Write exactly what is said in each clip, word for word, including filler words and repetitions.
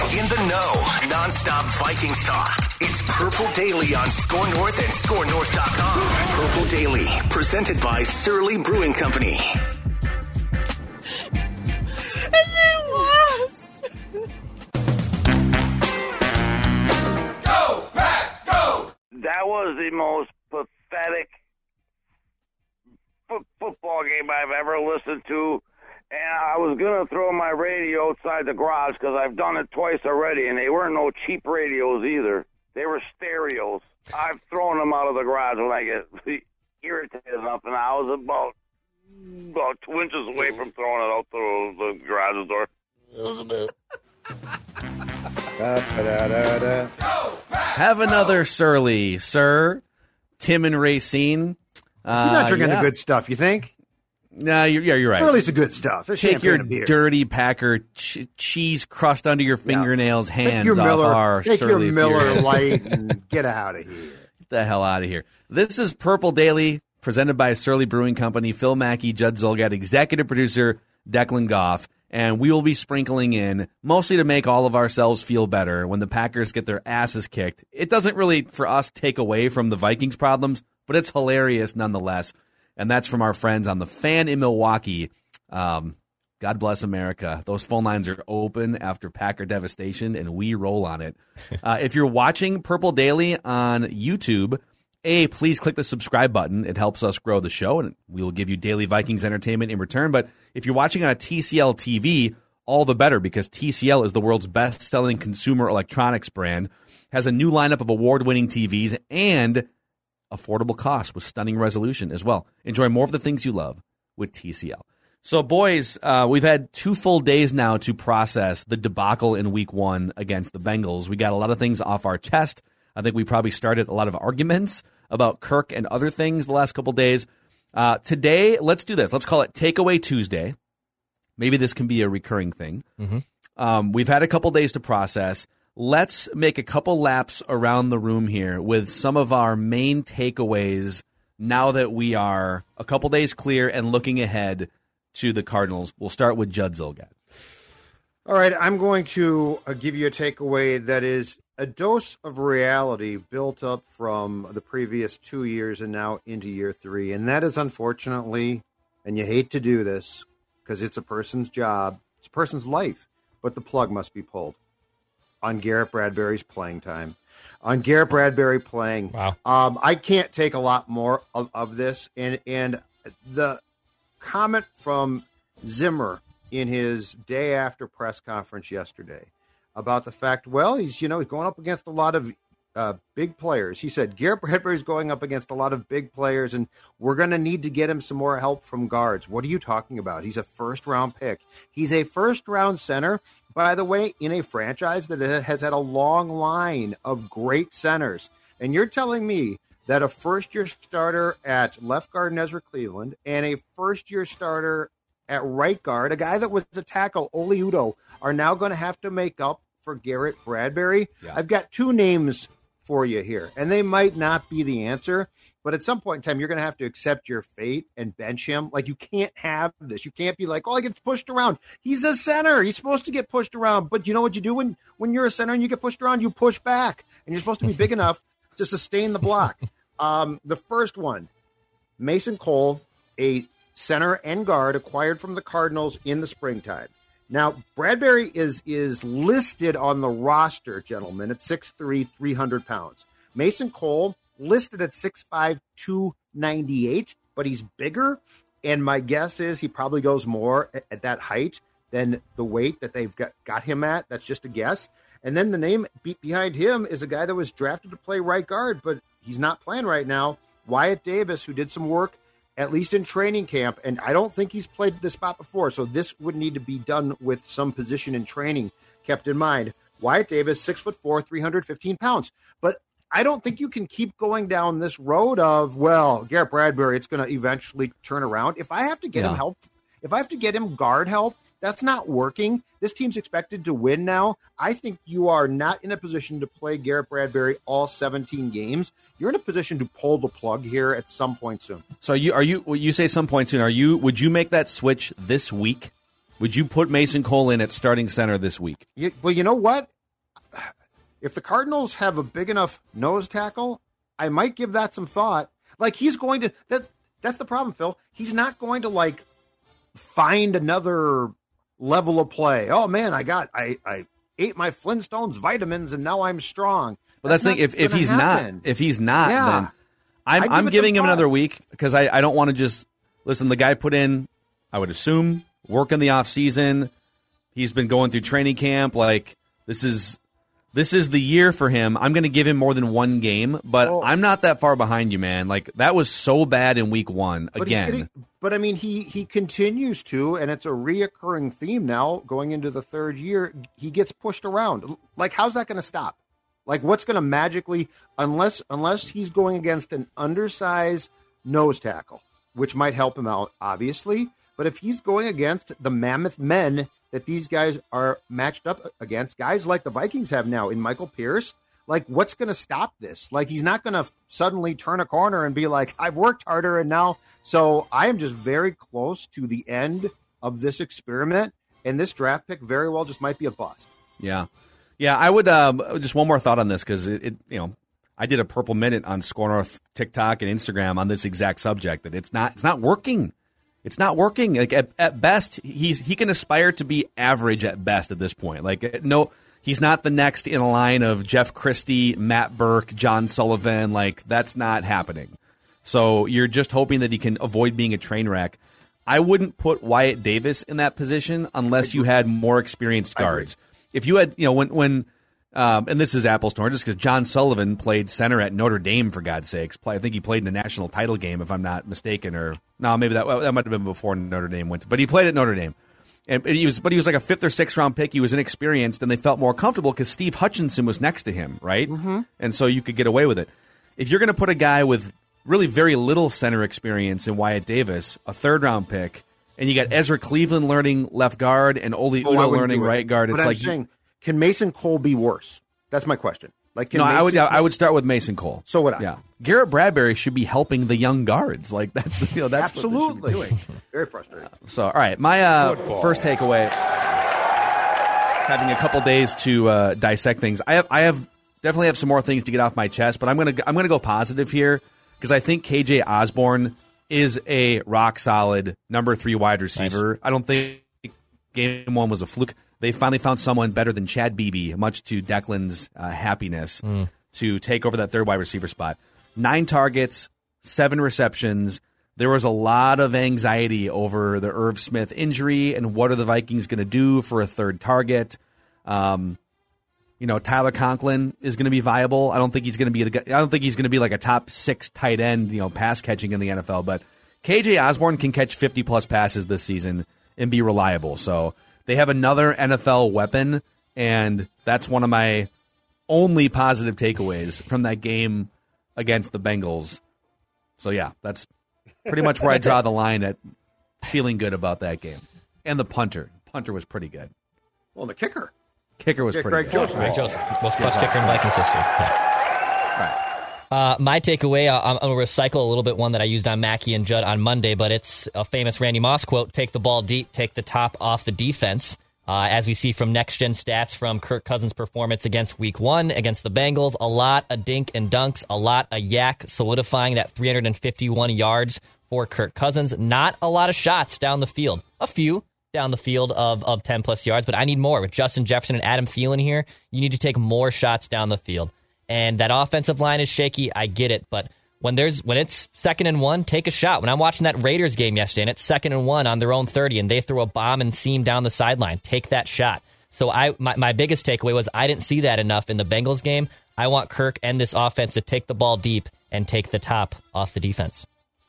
In the know, non-stop Vikings talk. It's Purple Daily on Score North and score north dot com. Purple Daily, presented by Surly Brewing Company. And they lost. Go, Pack, go! That was the most pathetic f- football game I've ever listened to. And I was going to throw my radio outside the garage because I've done it twice already, and they weren't no cheap radios either. They were stereos. I've thrown them out of the garage when I get irritated enough, and I was about about two inches away from throwing it out through the garage door. Have another Surly, sir. Tim and Racine. Uh, You're not drinking yeah. the good stuff, you think? No, you're, yeah, you're right. Surly's the good stuff. There's Take your beer. dirty Packer ch- cheese crust under your fingernails, yeah. hands Take your off Miller, our take Surly your Miller Fury. Light and get out of here. Get the hell out of here. This is Purple Daily, presented by Surly Brewing Company. Phil Mackey, Judd Zolgad, executive producer Declan Goff, and we will be sprinkling in, mostly to make all of ourselves feel better when the Packers get their asses kicked. It doesn't really, for us, take away from the Vikings' problems, but it's hilarious nonetheless. And that's from our friends on the Fan in Milwaukee. Um, God bless America. Those phone lines are open after Packer devastation, and we roll on it. Uh, if you're watching Purple Daily on YouTube, A, please click the subscribe button. It helps us grow the show, and we will give you daily Vikings entertainment in return. But if you're watching on a T C L T V, all the better, because T C L is the world's best-selling consumer electronics brand, has a new lineup of award-winning T Vs, and affordable cost with stunning resolution as well. Enjoy more of the things you love with T C L. So, boys, uh, we've had two full days now to process the debacle in week one against the Bengals. We got a lot of things off our chest. I think we probably started a lot of arguments about Kirk and other things the last couple days. Uh, today, let's do this. Let's call it Takeaway Tuesday. Maybe this can be a recurring thing. Mm-hmm. Um, we've had a couple days to process. Let's make a couple laps around the room here with some of our main takeaways now that we are a couple days clear and looking ahead to the Cardinals. We'll start with Judd Zolgad. All right, I'm going to uh, give you a takeaway that is a dose of reality built up from the previous two years and now into year three. And that is, unfortunately, and you hate to do this because it's a person's job, it's a person's life, but the plug must be pulled on Garrett Bradbury's playing time. On Garrett Bradbury playing. Wow. Um, I can't take a lot more of, of this. And, and the comment from Zimmer in his day after press conference yesterday about the fact, well, he's, you know, he's going up against a lot of uh, big players. He said, Garrett Bradbury's going up against a lot of big players, and we're going to need to get him some more help from guards. What are you talking about? He's a first-round pick. He's a first-round center, by the way, in a franchise that has had a long line of great centers. And you're telling me that a first-year starter at left guard in Ezra Cleveland and a first-year starter at right guard, a guy that was a tackle, Oli Udoh, are now going to have to make up for Garrett Bradbury? Yeah. I've got two names for you here, and they might not be the answer, but at some point in time, you're going to have to accept your fate and bench him. Like, you can't have this. You can't be like, oh, he gets pushed around. He's a center. He's supposed to get pushed around. But you know what you do when, when you're a center and you get pushed around? You push back, and you're supposed to be big enough to sustain the block. Um, the first one, Mason Cole, a center and guard acquired from the Cardinals in the springtime. Now, Bradbury is is listed on the roster, gentlemen, at six three, three hundred pounds. Mason Cole listed at six five, two ninety-eight, but he's bigger, and my guess is he probably goes more at, at that height than the weight that they've got, got him at. That's just a guess. And then the name be- behind him is a guy that was drafted to play right guard, but he's not playing right now, Wyatt Davis, who did some work at least in training camp, and I don't think he's played this spot before, so this would need to be done with some position in training kept in mind. Wyatt Davis, six foot four, three hundred fifteen pounds. But I don't think you can keep going down this road of, well, Garrett Bradbury, it's going to eventually turn around. If I have to get Yeah. him help, if I have to get him guard help, that's not working. This team's expected to win now. I think you are not in a position to play Garrett Bradbury all seventeen games. You're in a position to pull the plug here at some point soon. So are you are you when you say some point soon, are you would you make that switch this week? Would you put Mason Cole in at starting center this week? You, well, you know what? if the Cardinals have a big enough nose tackle, I might give that some thought. Like he's going to that. That's the problem, Phil. He's not going to like find another level of play. Oh man, I got I I ate my Flintstones vitamins and now I'm strong. But that's, that's the thing. If if he's happen. not, if he's not, yeah. then I'm I'm giving him another week because I I don't want to just listen. The guy put in, I would assume, work in the off season. He's been going through training camp. Like this is this is the year for him. I'm going to give him more than one game, but oh. I'm not that far behind you, man. Like that was so bad in week one but again. Getting, but I mean, he he continues to, and it's a reoccurring theme now going into the third year. He gets pushed around. Like, how's that going to stop? Like, what's going to magically, unless unless he's going against an undersized nose tackle, which might help him out, obviously. But if he's going against the mammoth men that these guys are matched up against, guys like the Vikings have now in Michael Pierce, like, what's going to stop this? Like, he's not going to suddenly turn a corner and be like, I've worked harder and now. So I am just very close to the end of this experiment, and this draft pick very well just might be a bust. Yeah. Yeah, I would um, just one more thought on this because it, it, you know, I did a Purple Minute on Score North TikTok and Instagram on this exact subject that it's not it's not working. It's not working. Like at, at best, he's he can aspire to be average at best at this point. Like no, he's not the next in a line of Jeff Christie, Matt Burke, John Sullivan. Like that's not happening. So you're just hoping that he can avoid being a train wreck. I wouldn't put Wyatt Davis in that position unless you had more experienced guards. If you had, you know, when when um, and this is apples to oranges because John Sullivan played center at Notre Dame for God's sakes. Play, I think he played in the national title game if I'm not mistaken, or no, maybe that that might have been before Notre Dame went. To, but he played at Notre Dame, and he was but he was like a fifth or sixth round pick. He was inexperienced, and they felt more comfortable because Steve Hutchinson was next to him, right? Mm-hmm. And so you could get away with it. If you're going to put a guy with really very little center experience in Wyatt Davis, a third round pick. And you got Ezra Cleveland learning left guard and Oli oh, Udoh learning it. right guard. But It's I'm like, saying, can Mason Cole be worse? That's my question. Like, can no, Mason I would. Cole... I would start with Mason Cole. So would I. Yeah, Garrett Bradbury should be helping the young guards. Like that's you know that's absolutely what they should be doing. Very frustrating. So, all right, my uh, first takeaway. Having a couple days to uh, dissect things, I have. I have definitely have some more things to get off my chest, but I'm gonna. I'm gonna go positive here because I think K J Osborne is a rock solid number three wide receiver. Nice. I don't think game one was a fluke. They finally found someone better than Chad Beebe, much to Declan's uh, happiness, mm. to take over that third wide receiver spot. Nine targets, seven receptions. There was a lot of anxiety over the Irv Smith injury and what are the Vikings going to do for a third target. Um, you know, Tyler Conklin is going to be viable. I don't think he's going to be the. I don't think he's going to be like a top six tight end, you know, pass catching in the N F L. But K J Osborne can catch fifty plus passes this season and be reliable. So they have another N F L weapon, and that's one of my only positive takeaways from that game against the Bengals. So yeah, that's pretty much where I draw the line at feeling good about that game. And the punter, punter was pretty good. Well, the kicker. Kicker was yeah, pretty Greg good. Joseph. Greg Joseph, most clutch kicker in Vikings history. Yeah. Right. Uh, my takeaway, uh, I'm going to recycle a little bit one that I used on Mackey and Judd on Monday, but it's a famous Randy Moss quote, take the ball deep, take the top off the defense. Uh, as we see from next-gen stats from Kirk Cousins' performance against Week one, against the Bengals, a lot of dink and dunks, a lot of yak, solidifying that three hundred fifty-one yards for Kirk Cousins. Not a lot of shots down the field. A few down the field of, of ten-plus yards, but I need more. With Justin Jefferson and Adam Thielen here, you need to take more shots down the field. And that offensive line is shaky, I get it, but when there's when it's second and one, take a shot. When I'm watching that Raiders game yesterday, and it's second and one on their own thirty, and they throw a bomb and seam down the sideline, take that shot. So I my, my biggest takeaway was I didn't see that enough in the Bengals game. I want Kirk and this offense to take the ball deep and take the top off the defense.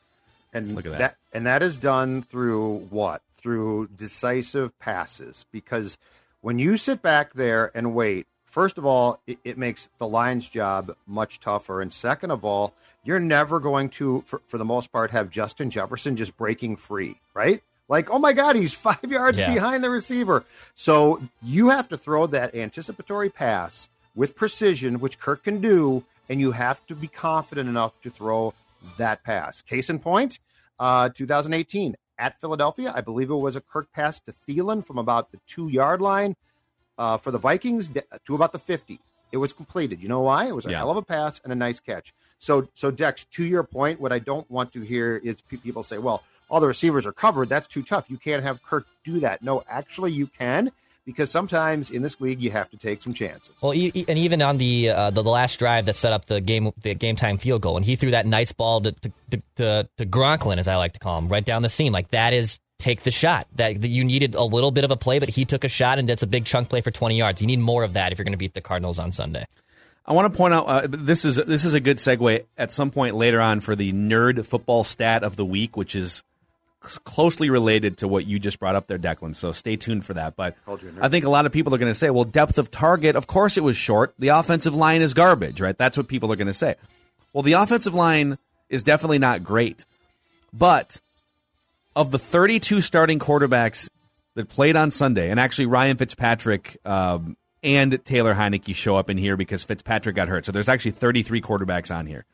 And Look at that. that and that is done through what? Through decisive passes. Because when you sit back there and wait, first of all, it, it makes the Lions' job much tougher. And second of all, you're never going to, for, for the most part, have Justin Jefferson just breaking free, right? Like, oh my God, he's five yards yeah. behind the receiver. So you have to throw that anticipatory pass with precision, which Kirk can do, and you have to be confident enough to throw that pass. Case in point, uh, two thousand eighteen at Philadelphia, I believe it was a Kirk pass to Thielen from about the two-yard line. uh, for the Vikings to about the fifty. It was completed. You know why? It was a Yeah. hell of a pass and a nice catch. So, so Dex, to your point, what I don't want to hear is pe- people say, well, all the receivers are covered. That's too tough. You can't have Kirk do that. No, actually you can, because sometimes in this league you have to take some chances. Well, e- e- and even on the, uh, the the last drive that set up the game the game time field goal, and he threw that nice ball to to, to, to, to Gronklin, as I like to call him, right down the seam. Like, that is take the shot. That, that you needed a little bit of a play, but he took a shot, and that's a big chunk play for twenty yards. You need more of that if you're going to beat the Cardinals on Sunday. I want to point out uh, this is this is a good segue at some point later on for the nerd football stat of the week, which is closely related to what you just brought up there, Declan. So stay tuned for that. But I think a lot of people are going to say, well, depth of target, of course it was short. The offensive line is garbage, right? That's what people are going to say. Well, the offensive line is definitely not great. But of the thirty-two starting quarterbacks that played on Sunday, and actually Ryan Fitzpatrick um, and Taylor Heineke show up in here because Fitzpatrick got hurt. So there's actually thirty-three quarterbacks on here.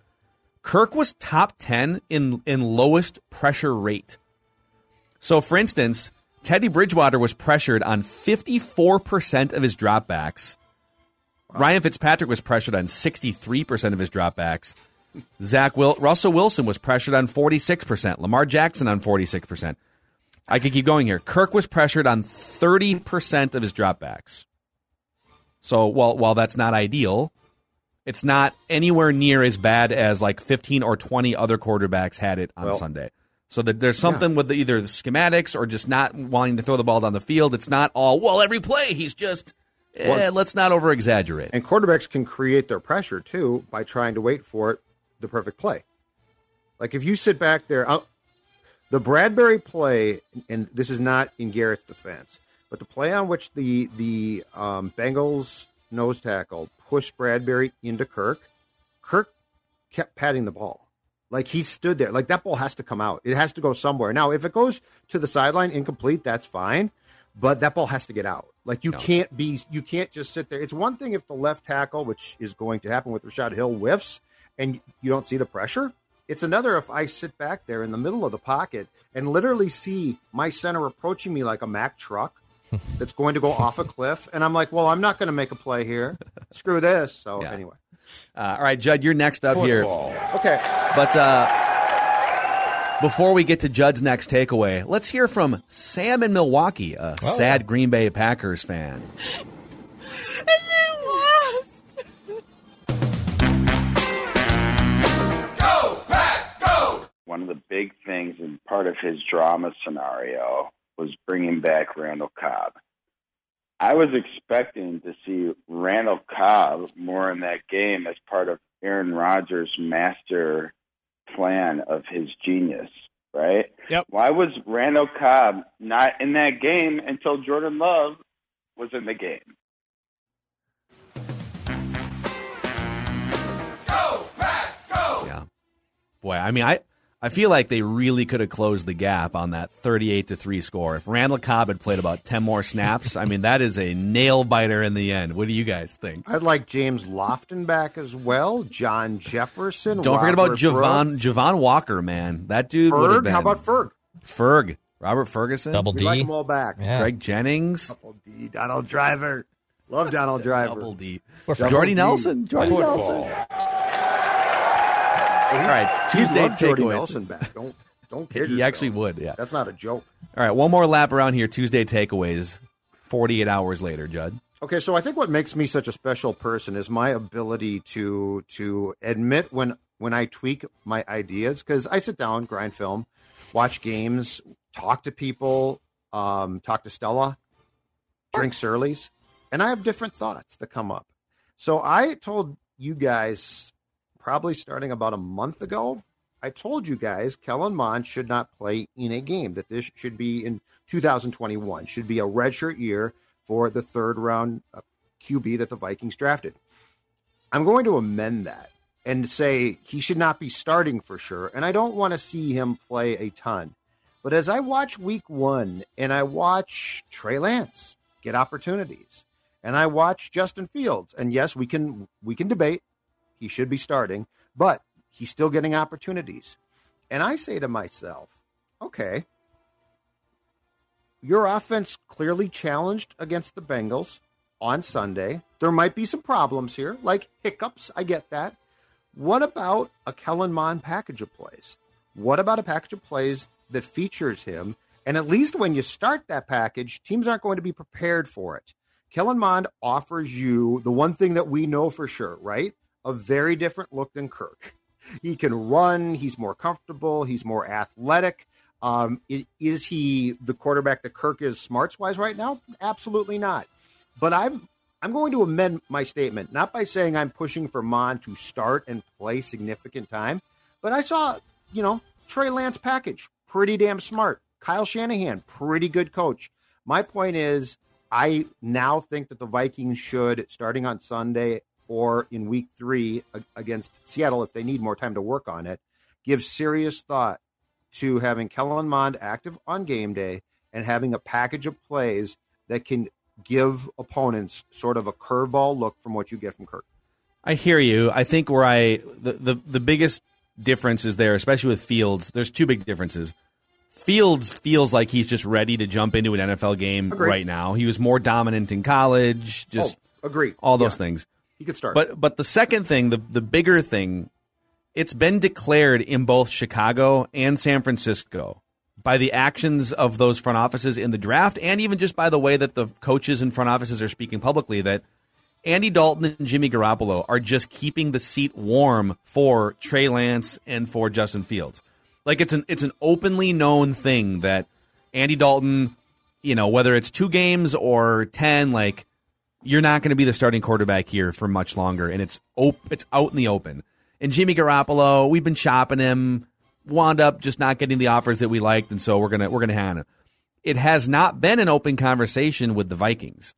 Kirk was top ten in, in lowest pressure rate. So, for instance, Teddy Bridgewater was pressured on fifty-four percent of his dropbacks. Wow. Ryan Fitzpatrick was pressured on sixty-three percent of his dropbacks. Zach Will- Russell Wilson was pressured on forty-six percent. Lamar Jackson on forty-six percent. I could keep going here. Kirk was pressured on thirty percent of his dropbacks. So while while that's not ideal, it's not anywhere near as bad as like fifteen or twenty other quarterbacks had it on well, Sunday. So that there's something yeah. with the, either the schematics or just not wanting to throw the ball down the field. It's not all, well, every play he's just, eh, well, let's not over-exaggerate. And quarterbacks can create their pressure, too, by trying to wait for it, the perfect play. Like if you sit back there, I'll, the Bradbury play, and this is not in Garrett's defense, but the play on which the the um, Bengals nose tackle pushed Bradbury into Kirk, Kirk kept patting the ball. Like he stood there. Like that ball has to come out. It has to go somewhere. Now, if it goes to the sideline incomplete, that's fine. But that ball has to get out. Like you no. can't be, you can't just sit there. It's one thing if the left tackle, which is going to happen with Rashad Hill, whiffs and you don't see the pressure. It's another if I sit back there in the middle of the pocket and literally see my center approaching me like a Mack truck that's going to go off a cliff. And I'm like, well, I'm not going to make a play here. Screw this. So yeah. anyway. Uh, all right, Judd, you're next up Football. here. Okay. But uh, before we get to Judd's next takeaway, let's hear from Sam in Milwaukee, a oh. sad Green Bay Packers fan. One of the big things and part of his drama scenario was bringing back Randall Cobb. I was expecting to see Randall Cobb more in that game as part of Aaron Rodgers' master plan of his genius, right? Yep. Why was Randall Cobb not in that game until Jordan Love was in the game? Go, Pack, go! Yeah. Boy, I mean, I... I feel like they really could have closed the gap on that thirty-eight to three score. If Randall Cobb had played about ten more snaps, I mean, that is a nail-biter in the end. What do you guys think? I'd like James Lofton back as well, John Jefferson, Don't Robert forget about Javon, Brooks. Javon Walker, man. That dude Ferg? would have been. How about Ferg? Ferg. Robert Ferguson. Double D. We like them all back. Yeah. Greg Jennings. Double D. Donald Driver. Love Donald Driver. Double D. Double Jordy D. Nelson. Jordy Football. Nelson. All right, Tuesday takeaways. Jordy takeaways. Nelson back. Don't don't kid He yourself. actually would, yeah. That's not a joke. All right, one more lap around here. Tuesday takeaways. forty-eight hours later, Judd. Okay, so I think what makes me such a special person is my ability to to admit when when I tweak my ideas, because I sit down, grind film, watch games, talk to people, um, talk to Stella, drink Surly's, and I have different thoughts that come up. So I told you guys probably starting about a month ago, I told you guys Kellen Mond should not play in a game, that this should be in two thousand twenty-one, should be a redshirt year for the third round Q B that the Vikings drafted. I'm going to amend that and say he should not be starting for sure, and I don't want to see him play a ton. But as I watch week one and I watch Trey Lance get opportunities, and I watch Justin Fields, and yes, we can we can debate, he should be starting, but he's still getting opportunities. And I say to myself, okay, your offense clearly challenged against the Bengals on Sunday. There might be some problems here, like hiccups. I get that. What about a Kellen Mond package of plays? What about a package of plays that features him? And at least when you start that package, teams aren't going to be prepared for it. Kellen Mond offers you the one thing that we know for sure, right? A very different look than Kirk. He can run. He's more comfortable. He's more athletic. Um, is he the quarterback that Kirk is smarts-wise right now? Absolutely not. But I'm I'm going to amend my statement, not by saying I'm pushing for Mond to start and play significant time, but I saw, you know, Trey Lance package, pretty damn smart. Kyle Shanahan, pretty good coach. My point is, I now think that the Vikings should, starting on Sunday or in week three against Seattle, if they need more time to work on it, give serious thought to having Kellen Mond active on game day and having a package of plays that can give opponents sort of a curveball look from what you get from Kirk. I hear you. I think where I the, the, the biggest difference is there, especially with Fields, there's two big differences. Fields feels like he's just ready to jump into an N F L game Agreed. right now. He was more dominant in college, just oh, agree. all those yeah. things. He could start. But but the second thing, the, the bigger thing, it's been declared in both Chicago and San Francisco by the actions of those front offices in the draft, and even just by the way that the coaches and front offices are speaking publicly, that Andy Dalton and Jimmy Garoppolo are just keeping the seat warm for Trey Lance and for Justin Fields. Like it's an it's an openly known thing that Andy Dalton, you know, whether it's two games or ten, like you're not going to be the starting quarterback here for much longer, and it's op- it's out in the open. And Jimmy Garoppolo, we've been shopping him, wound up just not getting the offers that we liked, and so we're gonna we're gonna hand him. It has not been an open conversation with the Vikings.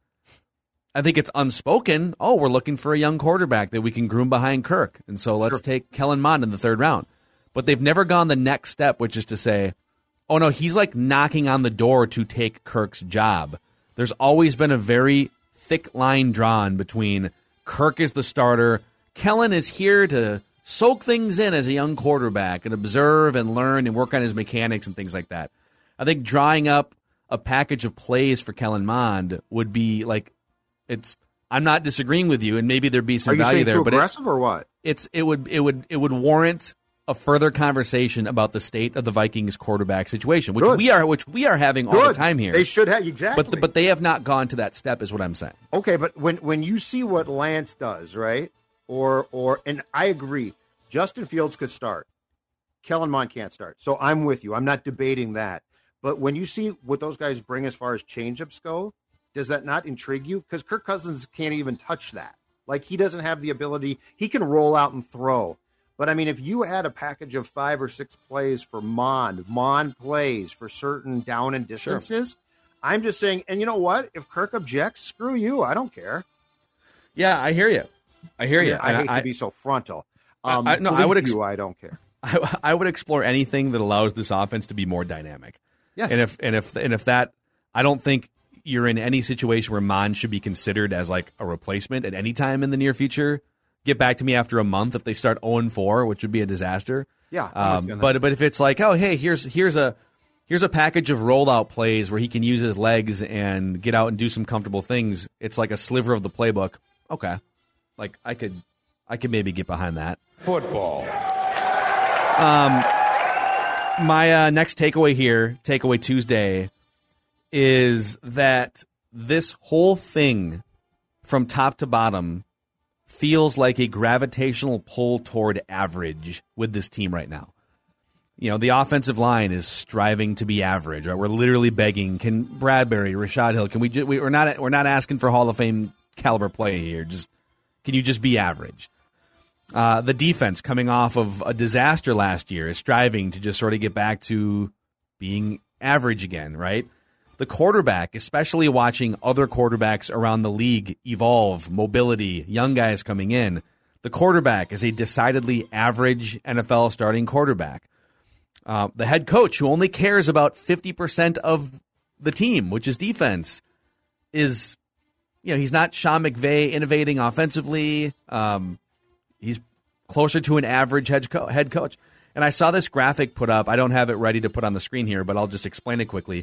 I think it's unspoken. Oh, we're looking for a young quarterback that we can groom behind Kirk, and so let's sure. take Kellen Mond in the third round. But they've never gone the next step, which is to say, oh no, he's like knocking on the door to take Kirk's job. There's always been a very thick line drawn between Kirk is the starter, Kellen is here to soak things in as a young quarterback and observe and learn and work on his mechanics and things like that. I think drawing up a package of plays for Kellen Mond would be like, it's. I'm not disagreeing with you, and maybe there'd be some Are you value saying there. Too but aggressive it, or what? It's it would it would it would warrant a further conversation about the state of the Vikings quarterback situation, which Good. we are which we are having Good. all the time here. They should have exactly, but the, but they have not gone to that step, is what I'm saying. Okay, but when when you see what Lance does, right? Or or and I agree, Justin Fields could start. Kellen Mond can't start. So I'm with you. I'm not debating that. But when you see what those guys bring as far as changeups go, does that not intrigue you? Because Kirk Cousins can't even touch that. Like, he doesn't have the ability. He can roll out and throw. But, I mean, if you had a package of five or six plays for Mond, Mond plays for certain down and distances, sure. I'm just saying, and you know what? If Kirk objects, screw you. I don't care. Yeah, I hear you. I hear you. I hate I, to be so frontal. Um, I, no, I would. Ex- you, I don't care. I, I would explore anything that allows this offense to be more dynamic. Yes. And if and if and if that, I don't think you're in any situation where Mond should be considered as like a replacement at any time in the near future. Get back to me after a month if they start oh and four, which would be a disaster. Yeah. Um, but but if it's like, oh hey, here's here's a here's a package of rollout plays where he can use his legs and get out and do some comfortable things. It's like a sliver of the playbook. Okay, like I could I could maybe get behind that. Football. Um, my uh, next takeaway here, takeaway Tuesday, is that this whole thing from top to bottom feels like a gravitational pull toward average with this team right now. You know, the offensive line is striving to be average. Right? We're literally begging, can Bradbury, Rashad Hill, can we, ju- we we're not we're not asking for Hall of Fame caliber play here. Just can you just be average? Uh, the defense, coming off of a disaster last year, is striving to just sort of get back to being average again, right? The quarterback, especially watching other quarterbacks around the league evolve, mobility, young guys coming in, the quarterback is a decidedly average N F L starting quarterback. Uh, the head coach, who only cares about fifty percent of the team, which is defense, is, you know, he's not Sean McVay innovating offensively. Um, he's closer to an average head, co- head coach. And I saw this graphic put up. I don't have it ready to put on the screen here, but I'll just explain it quickly.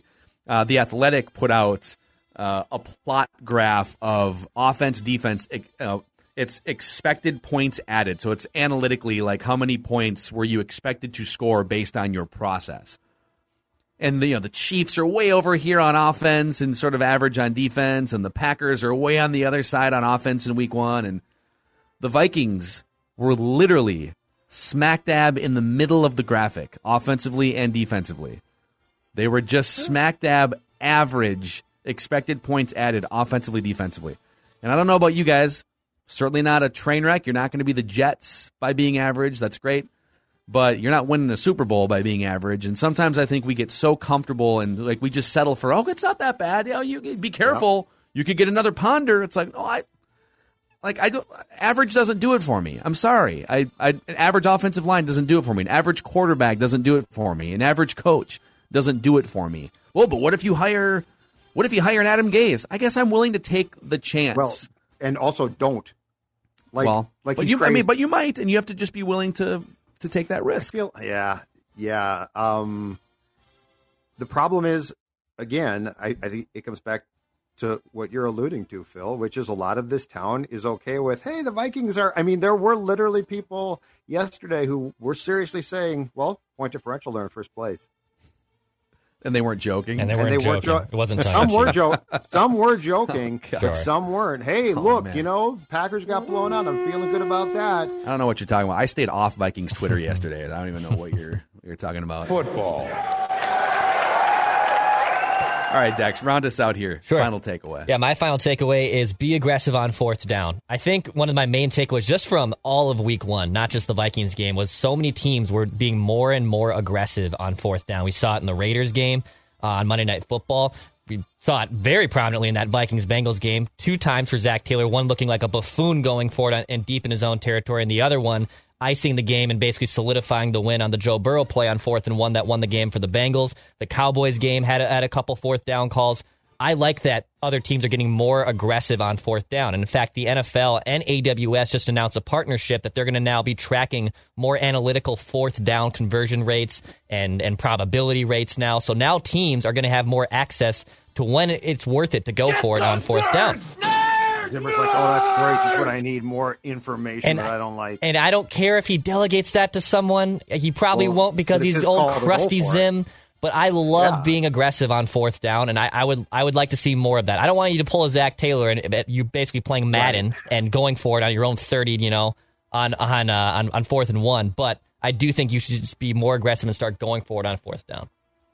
uh, The Athletic put out uh, a plot graph of offense, defense, uh, it's expected points added. So it's analytically like how many points were you expected to score based on your process. And the, you know, the Chiefs are way over here on offense and sort of average on defense, and the Packers are way on the other side on offense in week one. And the Vikings were literally smack dab in the middle of the graphic, offensively and defensively. They were just smack dab average expected points added offensively, defensively. And I don't know about you guys. Certainly not a train wreck. You're not going to be the Jets by being average. That's great. But you're not winning a Super Bowl by being average. And sometimes I think we get so comfortable and like we just settle for, oh, it's not that bad. You know, you be careful. Yeah. You could get another ponder. It's like, no, I like I don't. Average doesn't do it for me. I'm sorry. I, I an average offensive line doesn't do it for me. An average quarterback doesn't do it for me. An average coach doesn't do it for me. Well, but what if you hire? What if you hire an Adam Gase? I guess I'm willing to take the chance. Well, and also don't. Like, well, like but you, I mean, but you might, and you have to just be willing to to take that risk. I feel, yeah, yeah. Um, the problem is, again, I, I think it comes back to what you're alluding to, Phil, which is a lot of this town is okay with, hey, the Vikings are. I mean, there were literally people yesterday who were seriously saying, well, point differential, they're in first place. And they weren't joking. And they weren't and they joking. Weren't jo- it wasn't some were joking. Some were joking, oh, but sure. some weren't. Hey, oh, look, man. you know, Packers got blown out. I'm feeling good about that. I don't know what you're talking about. I stayed off Vikings Twitter yesterday. I don't even know what you're what you're talking about. Football. All right, Dex, round us out here. Sure. Final takeaway. Yeah, my final takeaway is be aggressive on fourth down. I think one of my main takeaways just from all of week one, not just the Vikings game, was so many teams were being more and more aggressive on fourth down. We saw it in the Raiders game uh, on Monday Night Football. We saw it very prominently in that Vikings-Bengals game. Two times for Zach Taylor, one looking like a buffoon going for it and deep in his own territory, and the other one icing the game and basically solidifying the win on the Joe Burrow play on fourth and one that won the game for the Bengals. The Cowboys game had a, had a couple fourth down calls. I like that other teams are getting more aggressive on fourth down. And in fact, the N F L and A W S just announced a partnership that they're going to now be tracking more analytical fourth down conversion rates and, and probability rates now. So now teams are going to have more access to when it's worth it to go Get for it on fourth down. Zimmer's like, oh, that's great. Just what I need, more information And, that I don't like. And I don't care if he delegates that to someone. He probably Well, won't because but it's he's his old call to crusty go for it. Zim. But I love Yeah. being aggressive on fourth down, and I, I would I would like to see more of that. I don't want you to pull a Zach Taylor and you basically playing Madden Right. and going for it on your own thirty, you know, on on, uh, on on fourth and one. But I do think you should just be more aggressive and start going for it on fourth down.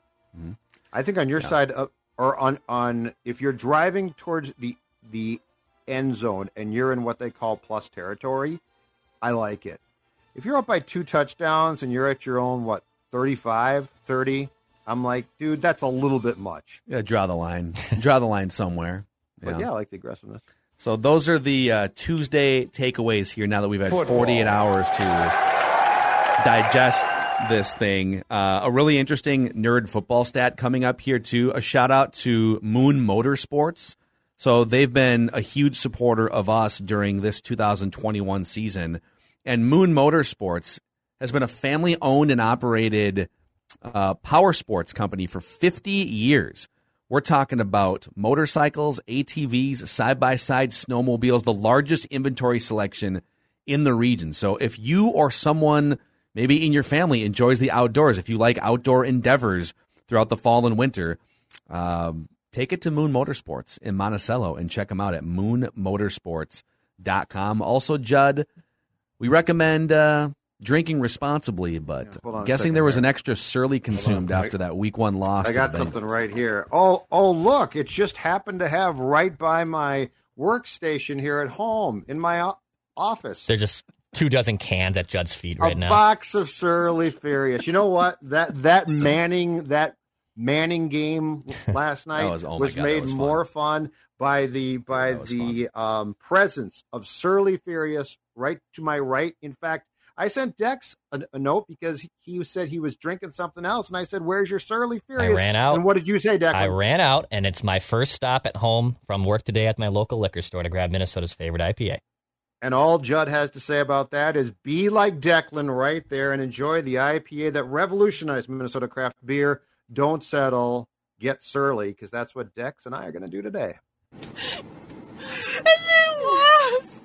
I think on your side, of, or on, on if you're driving towards the the end zone and you're in what they call plus territory, I like it. If you're up by two touchdowns and you're at your own, what, thirty-five, thirty, I'm like, dude, that's a little bit much. Yeah, draw the line. Draw the line somewhere. But yeah, I like the aggressiveness. So those are the uh, Tuesday takeaways here now that we've had Football. forty-eight hours to digest this thing. Uh, a really interesting nerd football stat coming up here, too. A shout-out to Moon Motorsports. So they've been a huge supporter of us during this two thousand twenty-one season. And Moon Motorsports has been a family-owned and operated uh, power sports company for fifty years. We're talking about motorcycles, A T Vs, side-by-side snowmobiles, the largest inventory selection in the region. So if you or someone maybe in your family enjoys the outdoors, if you like outdoor endeavors throughout the fall and winter, um, take it to Moon Motorsports in Monticello and check them out at moon motorsports dot com. Also, Judd, we recommend uh, drinking responsibly, but Yeah, hold on I'm a guessing second there was here. an extra Surly consumed Hold on, after that week one loss. I to got the something Bengals. right here. Oh, oh, look, it just happened to have right by my workstation here at home in my o- office. They're just two dozen cans at Judd's feet right a now. box of Surly Furious. You know what? That that Manning that Manning game last night was- oh my was God, that made was fun. more fun by the by That was the um, presence of Surly Furious right to my right. In fact, I sent Dex a, a note because he, he said he was drinking something else, and I said, "Where's your Surly Furious?" ran out. And what did you say, Dex? I ran out, and it's my first stop at home from work today at my local liquor store to grab Minnesota's favorite I P A. And all Judd has to say about that is be like Declan right there and enjoy the I P A that revolutionized Minnesota craft beer. Don't settle. get surly, because that's what Dex and I are going to do today. And they lost.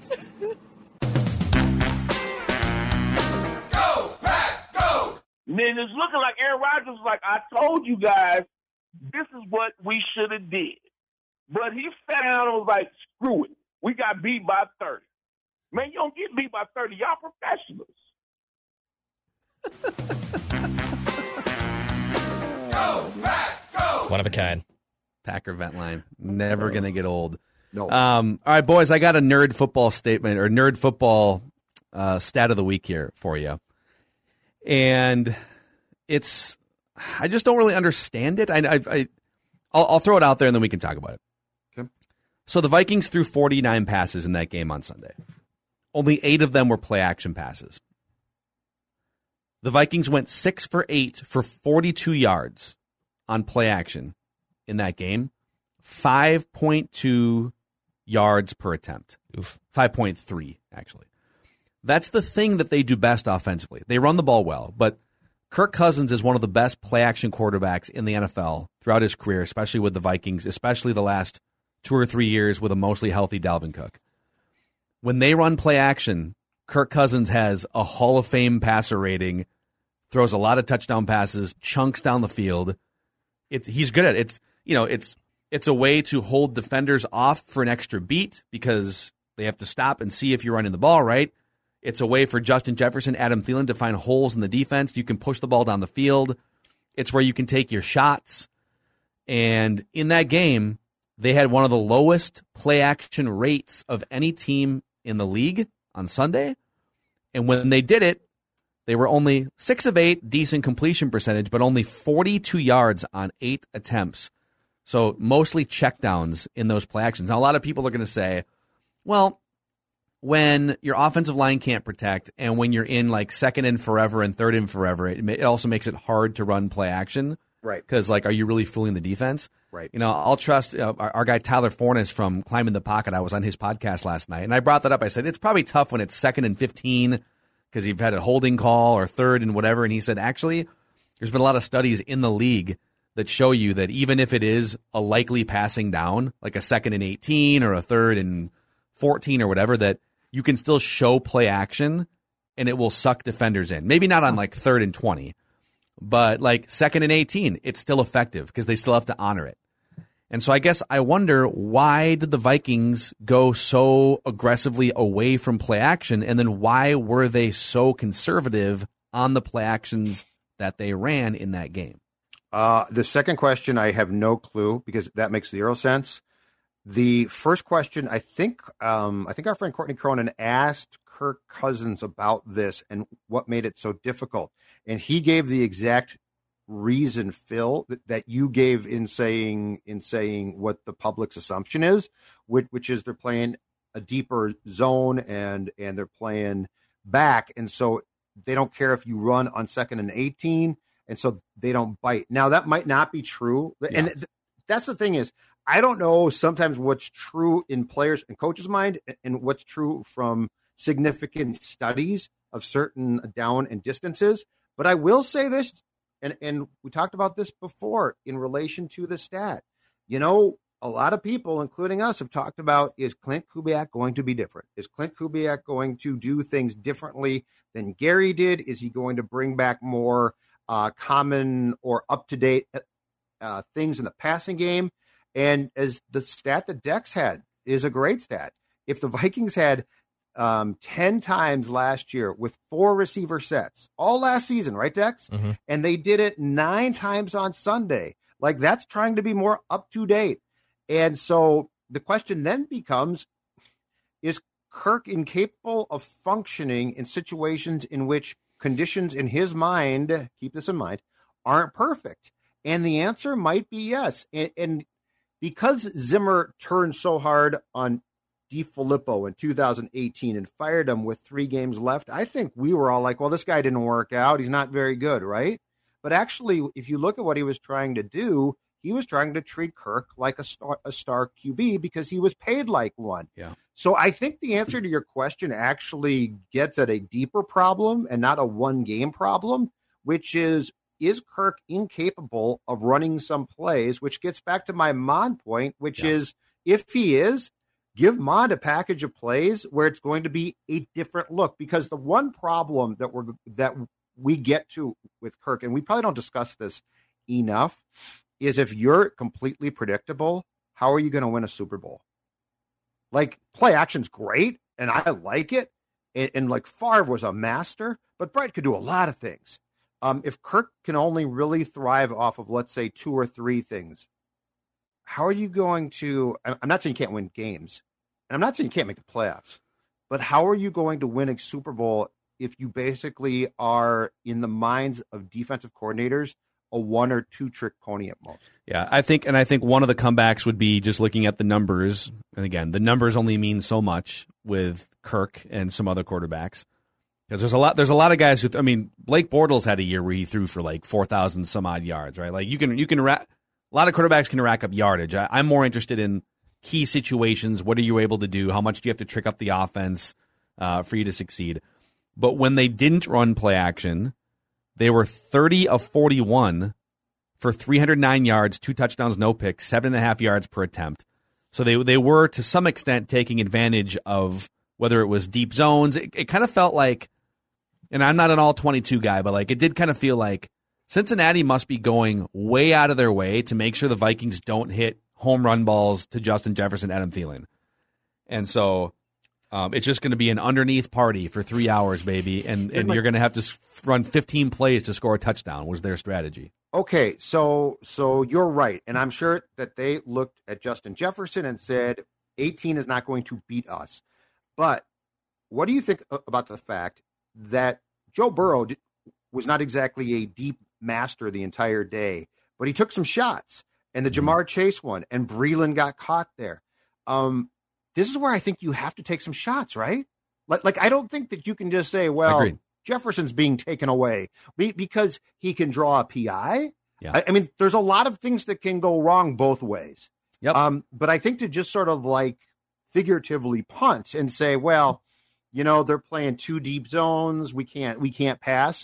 Go, Pack, go! Man, it's looking like Aaron Rodgers was like, I told you guys, this is what we should have did. But he sat down and was like, screw it. We got beat by thirty. Man, you don't get beat by thirty. Y'all professionals. Go, Pack, go! One of a kind. Packer vent line. Never going to get old. No. Um, all right, boys, I got a nerd football statement or nerd football uh, stat of the week here for you. And it's, I just don't really understand it. I, I, I I'll, I'll throw it out there and then we can talk about it. Okay. So the Vikings threw forty-nine passes in that game on Sunday. Only eight of them were play action passes. The Vikings went six for eight for forty-two yards on play action in that game. five point two yards per attempt. Oof. five point three, actually. That's the thing that they do best offensively. They run the ball well, but Kirk Cousins is one of the best play-action quarterbacks in the N F L throughout his career, especially with the Vikings, especially the last two or three years with a mostly healthy Dalvin Cook. When they run play-action, Kirk Cousins has a Hall of Fame passer rating, throws a lot of touchdown passes, chunks down the field. It, he's good at it. It's, you know, it's it's a way to hold defenders off for an extra beat because they have to stop and see if you're running the ball right. It's a way for Justin Jefferson, Adam Thielen to find holes in the defense. You can push the ball down the field. It's where you can take your shots. And in that game, they had one of the lowest play action rates of any team in the league on Sunday. And when they did it, they were only six of eight, decent completion percentage, but only forty-two yards on eight attempts. So mostly checkdowns in those play actions. Now, a lot of people are going to say, well, when your offensive line can't protect and when you're in like second and forever and third and forever, it, it also makes it hard to run play action. Right. Because, like, are you really fooling the defense? Right. You know, I'll trust uh, our, our guy Tyler Fornes from Climbing the Pocket. I was on his podcast last night, and I brought that up. I said, it's probably tough when it's second and fifteen because you've had a holding call or third and whatever. And he said, actually, there's been a lot of studies in the league that show you that even if it is a likely passing down, like a second and eighteen or a third and fourteen or whatever, that you can still show play action and it will suck defenders in. Maybe not on like third and twenty, but like second and eighteen, it's still effective because they still have to honor it. And so I guess I wonder, why did the Vikings go so aggressively away from play action? And then why were they so conservative on the play actions that they ran in that game? Uh, the second question, I have no clue because that makes zero sense. The first question, I think, um, I think our friend Courtney Cronin asked Kirk Cousins about this and what made it so difficult, and he gave the exact reason, Phil, that, that you gave in saying in saying what the public's assumption is, which, which is they're playing a deeper zone and and they're playing back, and so they don't care if you run on second and eighteen. And so they don't bite. Now, that might not be true. Yeah. And th- that's the thing is, I don't know sometimes what's true in players and coaches' mind and what's true from significant studies of certain down and distances. But I will say this, and, and we talked about this before in relation to the stat. You know, a lot of people, including us, have talked about, is Clint Kubiak going to be different? Is Clint Kubiak going to do things differently than Gary did? Is he going to bring back more Uh, common or up-to-date uh, things in the passing game? And as the stat that Dex had is a great stat. If the Vikings had um, ten times last year with four receiver sets, all last season, right, Dex? Mm-hmm. And they did it nine times on Sunday. Like, that's trying to be more up-to-date. And so the question then becomes, is Kirk incapable of functioning in situations in which conditions in his mind, keep this in mind, aren't perfect? And the answer might be yes. And, and because Zimmer turned so hard on DeFilippo in two thousand eighteen and fired him with three games left, I think we were all like, well, this guy didn't work out. He's not very good, right? But actually, if you look at what he was trying to do, he was trying to treat Kirk like a star, a star Q B because he was paid like one. Yeah. So I think the answer to your question actually gets at a deeper problem and not a one-game problem, which is is Kirk incapable of running some plays, which gets back to my Mond point, which yeah. is if he is, give Mond a package of plays where it's going to be a different look. Because the one problem that we're that we get to with Kirk, and we probably don't discuss this enough, is if you're completely predictable, how are you going to win a Super Bowl? Like, play action's great, and I like it. And, and like Favre was a master, but Brett could do a lot of things. Um, if Kirk can only really thrive off of, let's say, two or three things, how are you going to, I'm not saying you can't win games, and I'm not saying you can't make the playoffs, but how are you going to win a Super Bowl if you basically are, in the minds of defensive coordinators, a one or two trick pony at most? Yeah, I think, and I think one of the comebacks would be just looking at the numbers. And again, the numbers only mean so much with Kirk and some other quarterbacks. Because there's a lot, there's a lot of guys who, I mean, Blake Bortles had a year where he threw for like four thousand some odd yards, right? Like you can, you can rack, a lot of quarterbacks can rack up yardage. I, I'm more interested in key situations. What are you able to do? How much do you have to trick up the offense uh, for you to succeed? But when they didn't run play action, they were thirty of forty-one for three hundred nine yards, two touchdowns, no picks, seven and a half yards per attempt. So they they were to some extent taking advantage of whether it was deep zones. It, it kind of felt like, and I'm not an all twenty-two guy, but like it did kind of feel like Cincinnati must be going way out of their way to make sure the Vikings don't hit home run balls to Justin Jefferson, Adam Thielen. And so um, it's just going to be an underneath party for three hours, baby, and, and you're going to have to run fifteen plays to score a touchdown was their strategy. Okay, so so you're right, and I'm sure that they looked at Justin Jefferson and said, eighteen is not going to beat us. But what do you think about the fact that Joe Burrow was not exactly a deep master the entire day, but he took some shots, and the Jamar Chase one, and Breeland got caught there. Um, this is where I think you have to take some shots, right? Like, like I don't think that you can just say, well, Agreed. Jefferson's being taken away because he can draw a P I. Yeah. I, I mean, there's a lot of things that can go wrong both ways. Yep. Um, but I think to just sort of like figuratively punt and say, well, you know, they're playing two deep zones. We can't, we can't pass.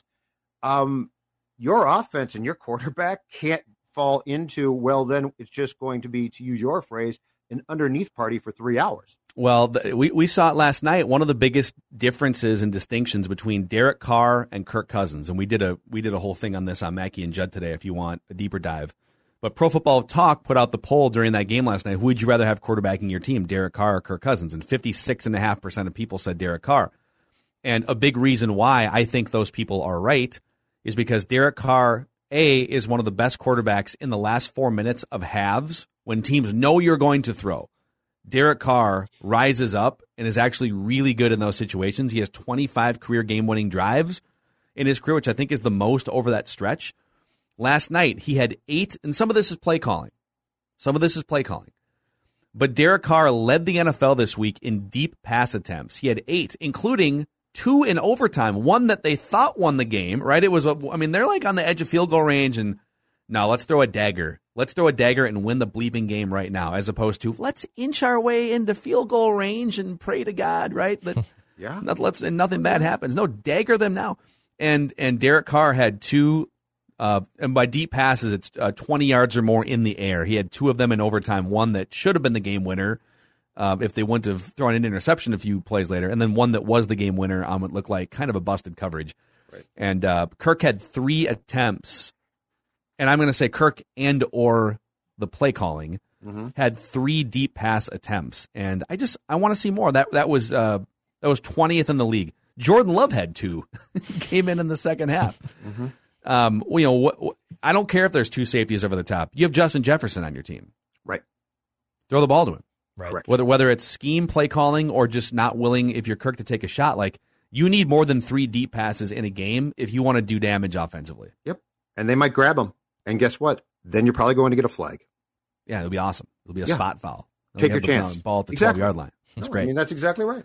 Um, your offense and your quarterback can't fall into, well, then it's just going to be, to use your phrase, an underneath party for three hours. Well, the, we, we saw it last night. One of the biggest differences and distinctions between Derek Carr and Kirk Cousins, and we did a we did a whole thing on this on Mackey and Judd today if you want a deeper dive. But Pro Football Talk put out the poll during that game last night. Who would you rather have quarterbacking your team, Derek Carr or Kirk Cousins? And fifty-six point five percent of people said Derek Carr. And a big reason why I think those people are right is because Derek Carr, A, is one of the best quarterbacks in the last four minutes of halves when teams know you're going to throw. Derek Carr rises up and is actually really good in those situations. He has twenty-five career game-winning drives in his career, which I think is the most over that stretch. Last night, he had eight, and some of this is play calling. Some of this is play calling. But Derek Carr led the N F L this week in deep pass attempts. He had eight, including two in overtime, one that they thought won the game, right? It was, a, I mean, they're like on the edge of field goal range, and no, let's throw a dagger. Let's throw a dagger and win the bleeping game right now, as opposed to let's inch our way into field goal range and pray to God, right? That, yeah. Not, let's and nothing bad happens. No, dagger them now. And and Derek Carr had two, uh, and by deep passes, it's uh, twenty yards or more in the air. He had two of them in overtime. One that should have been the game winner uh, if they wouldn't have thrown an interception a few plays later, and then one that was the game winner on what looked like kind of a busted coverage. Right. And uh, Kirk had three attempts. And I'm going to say Kirk and or the play calling mm-hmm. had three deep pass attempts, and I just I want to see more. That that was uh, that was twentieth in the league. Jordan Love had two, came in in the second half. mm-hmm. um, well, you know, what, what, I don't care if there's two safeties over the top. You have Justin Jefferson on your team, right? Throw the ball to him, right? Correct. Whether whether it's scheme play calling or just not willing if you're Kirk to take a shot, like you need more than three deep passes in a game if you want to do damage offensively. Yep, and they might grab him. And guess what? Then you're probably going to get a flag. Yeah, it'll be awesome. It'll be a yeah. spot foul. Then Take you your have chance. The ball at the exactly. twelve-yard line. That's no, great. I mean, that's exactly right.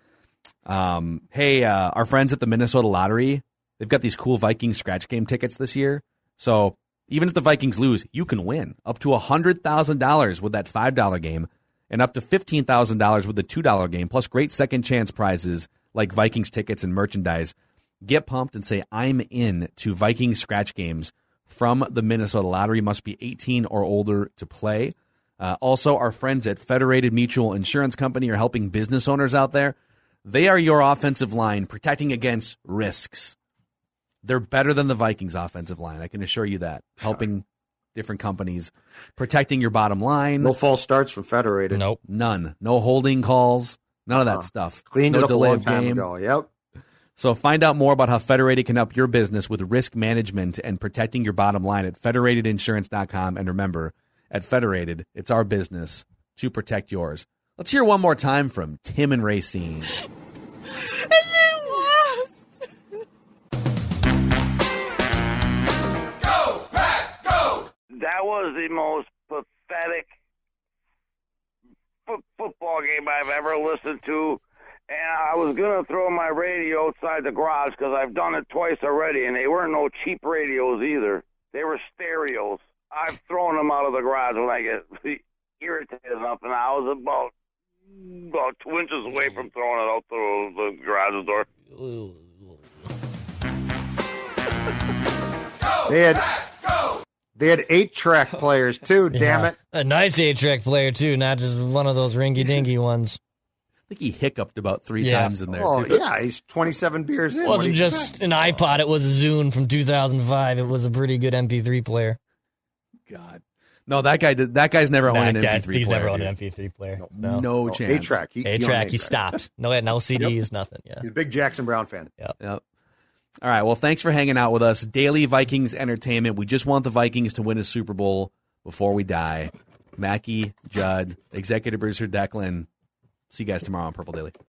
Um, hey, uh, our friends at the Minnesota Lottery, they've got these cool Vikings scratch game tickets this year. So even if the Vikings lose, you can win up to one hundred thousand dollars with that five dollar game and up to fifteen thousand dollars with the two dollar game, plus great second chance prizes like Vikings tickets and merchandise. Get pumped and say, I'm in to Vikings scratch games from the Minnesota Lottery. Must be eighteen or older to play. Uh, also, our friends at Federated Mutual Insurance Company are helping business owners out there. They are your offensive line, protecting against risks. They're better than the Vikings offensive line. I can assure you that. Helping different companies, protecting your bottom line. No false starts from Federated. Nope. None. No holding calls. None of that Uh, stuff. Cleaned no it up a delay long of time game. ago. Yep. So find out more about how Federated can help your business with risk management and protecting your bottom line at federated insurance dot com. And remember, at Federated, it's our business to protect yours. Let's hear one more time from Tim and Racine. And they lost. Go, Pack, go! That was the most pathetic fo- football game I've ever listened to. And I was going to throw my radio outside the garage because I've done it twice already, and they weren't no cheap radios either. They were stereos. I've thrown them out of the garage when I get irritated enough, and I was about about two inches away from throwing it out through the garage door. They had they had eight track players too. Damn Yeah. it! A nice eight-track player, too, not just one of those ringy-dingy ones. I think he hiccuped about three Yeah. times in there, Oh too. yeah, he's twenty-seven beers in. It What wasn't do you just expect? an iPod, it was a Zune from two thousand five. It was a pretty good M P three player. God. No, that guy did. That guy's never owned an That guy- M P three he's player. never owned dude. an M P three player. No, No. no chance. Eight track. He, he owned A-track, he eight-track. stopped. No, no C Ds, nothing. Yeah. He's a big Jackson Brown fan. Yep. All right. Well, thanks for hanging out with us. Daily Vikings Entertainment. We just want the Vikings to win a Super Bowl before we die. Mackie, Judd, executive producer Declan. See you guys tomorrow on Purple Daily.